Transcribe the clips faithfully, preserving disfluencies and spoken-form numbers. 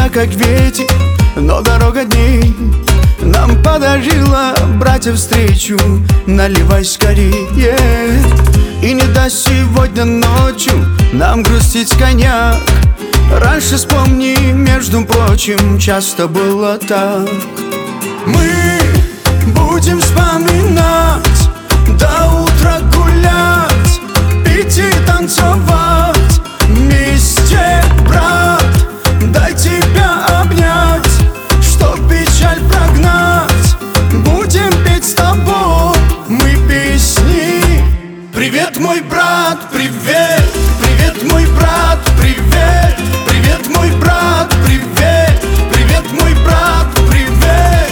тебя как ветер, но дорога дней нам подарила, братья, встречу. Наливай скорее, и не даст сегодня ночью нам грустить коньяк. Раньше, вспомни, между прочим, часто было так. Мы будем вспоминать, до утра гулять, пить и танцевать вместе, брат. Дай тебя обнять, чтоб печаль прогнать. Будем петь с тобой мы песни. Привет, мой брат, привет. Привет, мой брат, привет. Привет, мой брат, привет. Привет, мой брат, привет.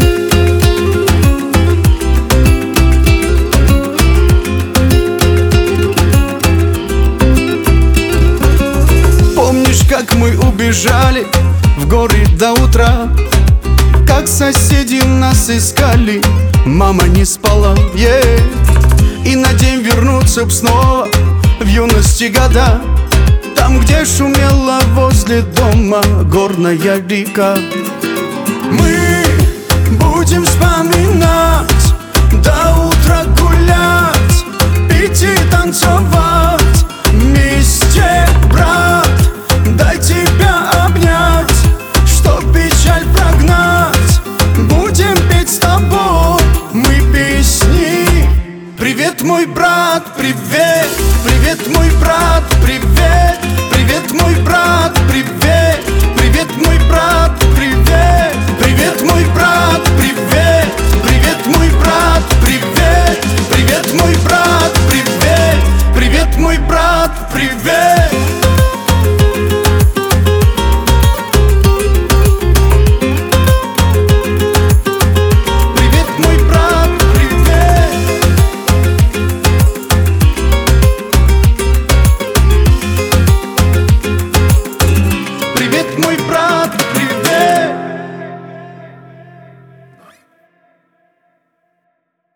Помнишь, как мы убежали в горы до утра, как соседи нас искали, мама не спала, yeah. И на день вернуться б снова в юности года, там, где шумела возле дома горная река. Мы будем вспоминать, до утра гулять, пить и танцевать вместе, брат. Дай тебя обнять, чтоб печаль прогнать. Будем петь с тобой мы песни. Привет, мой брат, привет. Привет, мой брат, привет. Привет, мой брат, привет. Привет, мой брат.